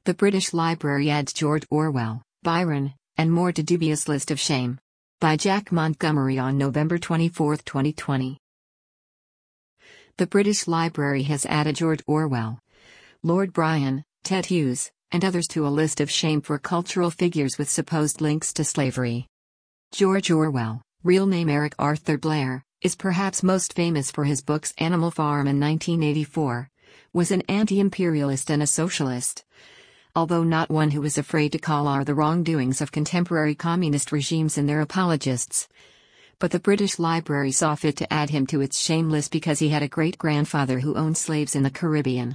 The British Library adds George Orwell, Byron, and more to dubious list of shame. By Jack Montgomery on November 24, 2020. The British Library has added George Orwell, Lord Byron, Ted Hughes, and others to a list of shame for cultural figures with supposed links to slavery. George Orwell, real name Eric Arthur Blair, is perhaps most famous for his books Animal Farm in 1984, was an anti-imperialist and a socialist, although not one who was afraid to call out the wrongdoings of contemporary communist regimes and their apologists. But the British Library saw fit to add him to its shame list because he had a great-grandfather who owned slaves in the Caribbean.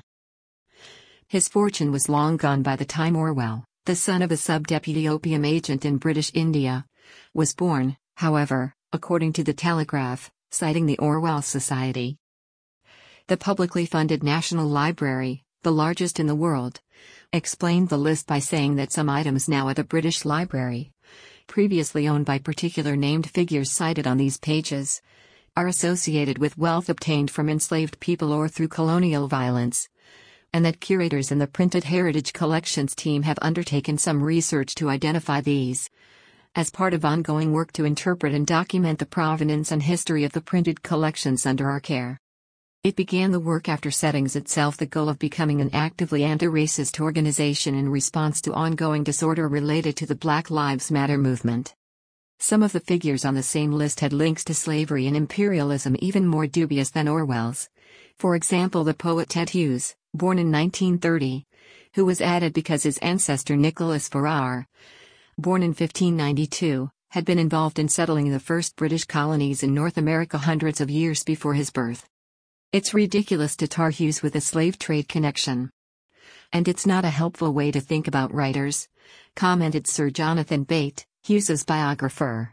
His fortune was long gone by the time Orwell, the son of a sub-deputy opium agent in British India, was born, however, according to the Telegraph, citing the Orwell Society. The publicly funded National Library, the largest in the world, explained the list by saying that some items now at the British Library, previously owned by particular named figures cited on these pages, are associated with wealth obtained from enslaved people or through colonial violence, and that curators in the Printed Heritage Collections team have undertaken some research to identify these, as part of ongoing work to interpret and document the provenance and history of the printed collections under our care. It began the work after setting itself the goal of becoming an actively anti-racist organization in response to ongoing disorder related to the Black Lives Matter movement. Some of the figures on the same list had links to slavery and imperialism even more dubious than Orwell's. For example, the poet Ted Hughes, born in 1930, who was added because his ancestor Nicholas Ferrar, born in 1592, had been involved in settling the first British colonies in North America hundreds of years before his birth. It's ridiculous to tar Hughes with a slave trade connection. And it's not a helpful way to think about writers, commented Sir Jonathan Bate, Hughes's biographer.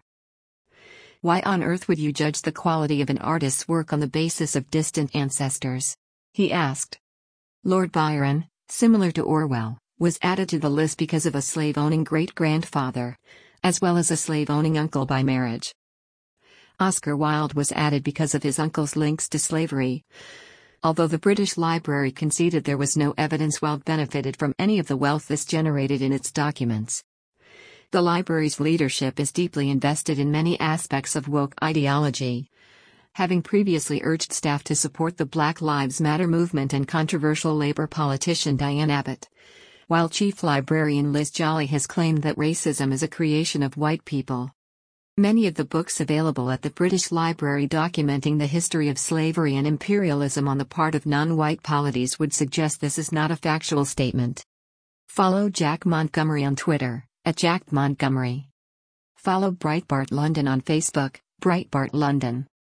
Why on earth would you judge the quality of an artist's work on the basis of distant ancestors? He asked. Lord Byron, similar to Orwell, was added to the list because of a slave-owning great-grandfather, as well as a slave-owning uncle by marriage. Oscar Wilde was added because of his uncle's links to slavery. Although the British Library conceded there was no evidence Wilde benefited from any of the wealth this generated in its documents. The library's leadership is deeply invested in many aspects of woke ideology, having previously urged staff to support the Black Lives Matter movement and controversial Labour politician Diane Abbott, while Chief Librarian Liz Jolly has claimed that racism is a creation of white people. Many of the books available at the British Library documenting the history of slavery and imperialism on the part of non-white polities would suggest this is not a factual statement. Follow Jack Montgomery on Twitter, @JackMontgomery. Follow Breitbart London on Facebook, Breitbart London.